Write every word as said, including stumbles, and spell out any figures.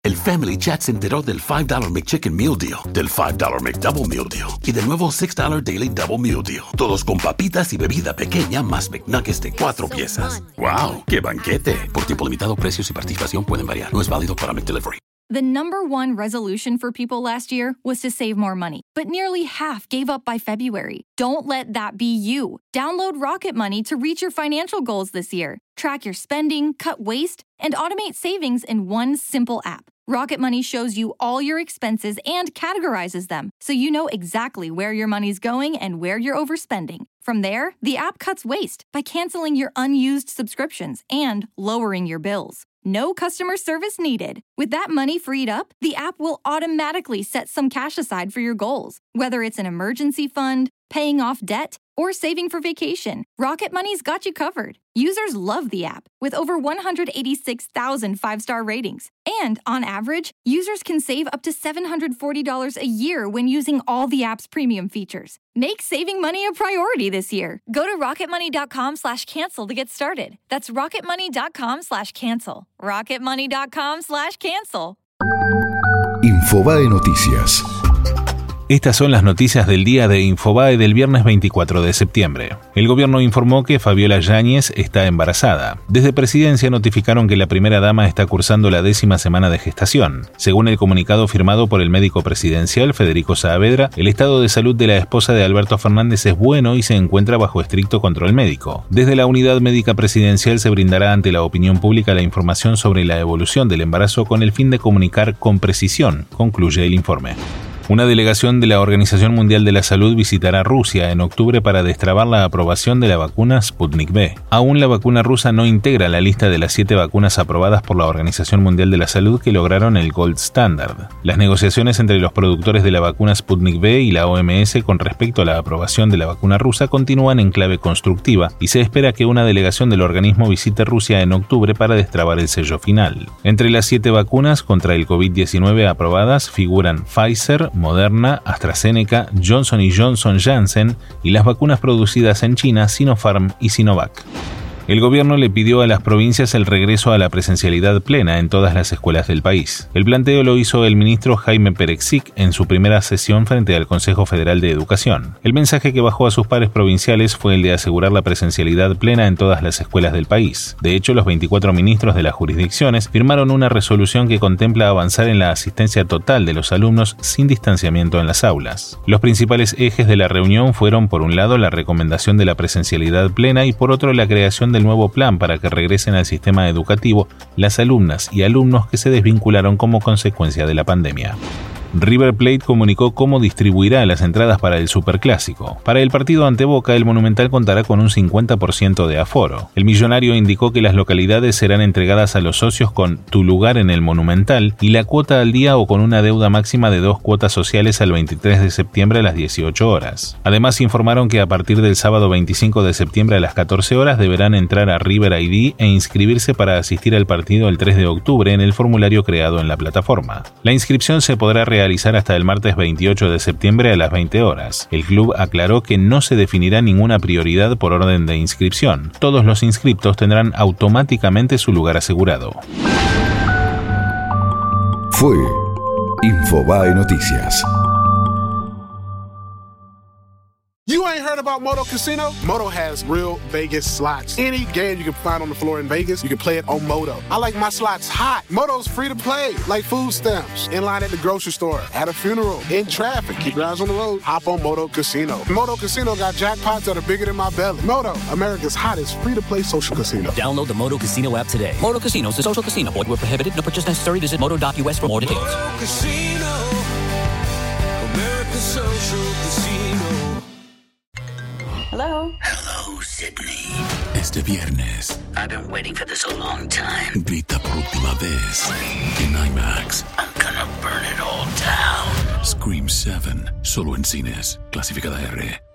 el Family Chat se enteró del five dollar McChicken Meal Deal, del five dollar McDouble Meal Deal y del nuevo six dollar Daily Double Meal Deal. Todos con papitas y bebida pequeña más McNuggets de cuatro piezas. ¡Wow! ¡Qué banquete! Por tiempo limitado, precios y participación pueden variar. No es válido para McDelivery. The number one resolution for people last year was to save more money, but nearly half gave up by February. Don't let that be you. Download Rocket Money to reach your financial goals this year. Track your spending, cut waste, and automate savings in one simple app. Rocket Money shows you all your expenses and categorizes them, so you know exactly where your money's going and where you're overspending. From there, the app cuts waste by canceling your unused subscriptions and lowering your bills. No customer service needed. With that money freed up, the app will automatically set some cash aside for your goals, whether it's an emergency fund, paying off debt, or saving for vacation. Rocket Money's got you covered. Users love the app, with over one hundred eighty-six thousand five-star ratings. And, on average, users can save up to seven hundred forty dollars a year when using all the app's premium features. Make saving money a priority this year. Go to rocketmoney.com slash cancel to get started. That's rocketmoney.com slash cancel. rocketmoney.com slash cancel. Infobae Noticias. Estas son las noticias del día de Infobae del viernes veinticuatro de septiembre. El gobierno informó que Fabiola Yáñez está embarazada. Desde Presidencia notificaron que la primera dama está cursando la décima semana de gestación. Según el comunicado firmado por el médico presidencial Federico Saavedra, el estado de salud de la esposa de Alberto Fernández es bueno y se encuentra bajo estricto control médico. Desde la unidad médica presidencial se brindará ante la opinión pública la información sobre la evolución del embarazo con el fin de comunicar con precisión, concluye el informe. Una delegación de la Organización Mundial de la Salud visitará Rusia en octubre para destrabar la aprobación de la vacuna Sputnik V. Aún la vacuna rusa no integra la lista de las siete vacunas aprobadas por la Organización Mundial de la Salud que lograron el Gold Standard. Las negociaciones entre los productores de la vacuna Sputnik V y la O M S con respecto a la aprobación de la vacuna rusa continúan en clave constructiva y se espera que una delegación del organismo visite Rusia en octubre para destrabar el sello final. Entre las siete vacunas contra el COVID diecinueve aprobadas figuran Pfizer, Moderna, AstraZeneca, Johnson y Johnson Janssen y las vacunas producidas en China, Sinopharm y Sinovac. El gobierno le pidió a las provincias el regreso a la presencialidad plena en todas las escuelas del país. El planteo lo hizo el ministro Jaime Perexic en su primera sesión frente al Consejo Federal de Educación. El mensaje que bajó a sus pares provinciales fue el de asegurar la presencialidad plena en todas las escuelas del país. De hecho, los veinticuatro ministros de las jurisdicciones firmaron una resolución que contempla avanzar en la asistencia total de los alumnos sin distanciamiento en las aulas. Los principales ejes de la reunión fueron, por un lado, la recomendación de la presencialidad plena y por otro, la creación de el nuevo plan para que regresen al sistema educativo las alumnas y alumnos que se desvincularon como consecuencia de la pandemia. River Plate comunicó cómo distribuirá las entradas para el Superclásico. Para el partido ante Boca, el Monumental contará con un cincuenta por ciento de aforo. El millonario indicó que las localidades serán entregadas a los socios con tu lugar en el Monumental y la cuota al día o con una deuda máxima de dos cuotas sociales al veintitrés de septiembre a las dieciocho horas. Además, informaron que a partir del sábado veinticinco de septiembre a las catorce horas deberán entrar a River I D e inscribirse para asistir al partido el tres de octubre en el formulario creado en la plataforma. La inscripción se podrá realizar realizar hasta el martes veintiocho de septiembre a las veinte horas. El club aclaró que no se definirá ninguna prioridad por orden de inscripción. Todos los inscriptos tendrán automáticamente su lugar asegurado. Fue Infobae Noticias. You ain't heard about Moto Casino? Moto has real Vegas slots. Any game you can find on the floor in Vegas, you can play it on Moto. I like my slots hot. Moto's free to play, like food stamps. In line at the grocery store, at a funeral, in traffic. Keep your eyes on the road. Hop on Moto Casino. Moto Casino got jackpots that are bigger than my belly. Moto, America's hottest free-to-play social casino. Download the Moto Casino app today. Moto Casino is a social casino. Void where prohibited. No purchase necessary. Visit moto dot u s for more details. Moto Casino, America's social casino. Hello. Hello, Sydney. Este viernes. I've been waiting for this a long time. Grita por última vez en IMAX. I'm gonna burn it all down. Scream siete, solo en cines. Clasificada R.